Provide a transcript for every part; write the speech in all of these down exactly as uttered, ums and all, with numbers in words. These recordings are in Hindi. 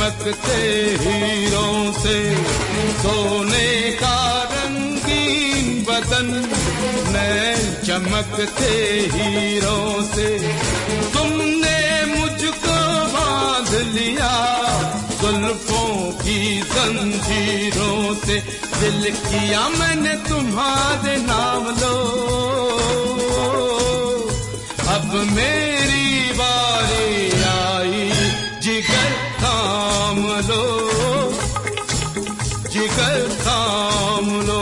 चमकते हीरों से, सोने का रंगीन बदन नैन चमकते हीरों से। तुमने मुझको बांध लिया जुल्फों की जंजीरों से, दिल किया मैंने तुम्हारे नाम लो, अब मेरी बारी आई, जिगर थाम लो, जिगर थाम लो।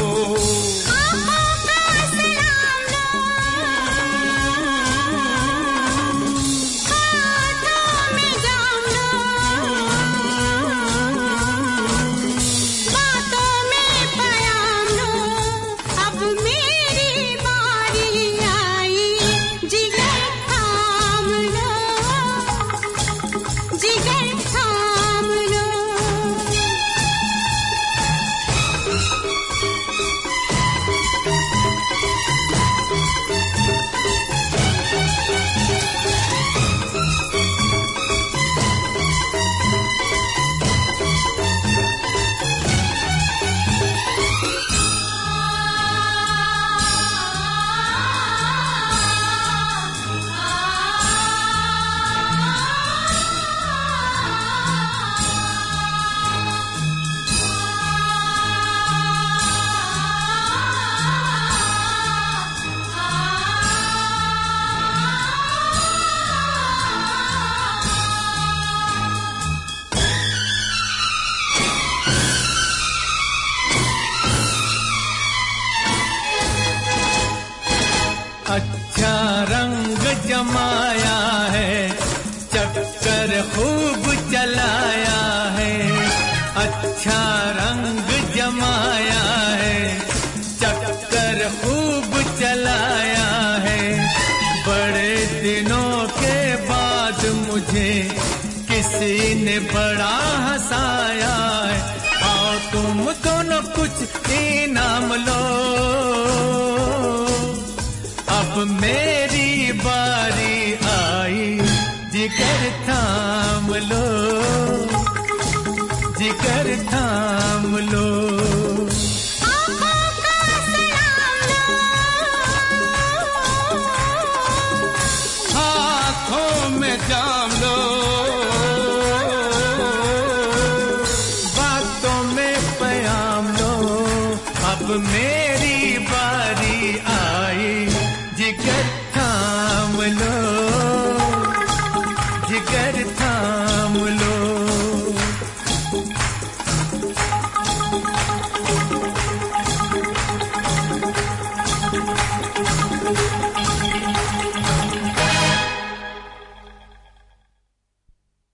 अच्छा रंग जमाया है, चक्कर खूब चलाया है, अच्छा रंग जमाया है, चक्कर खूब चलाया है। बड़े दिनों के बाद मुझे किसी ने बड़ा हंसाया है, आओ तुम दोनों कुछ इनाम लो, अब मेरी बारी आई, जिगर थाम लो, जिगर थाम लो। हाथों में जाम लो, बातों में प्याम लो, अब मेरी बारी आई, जिगर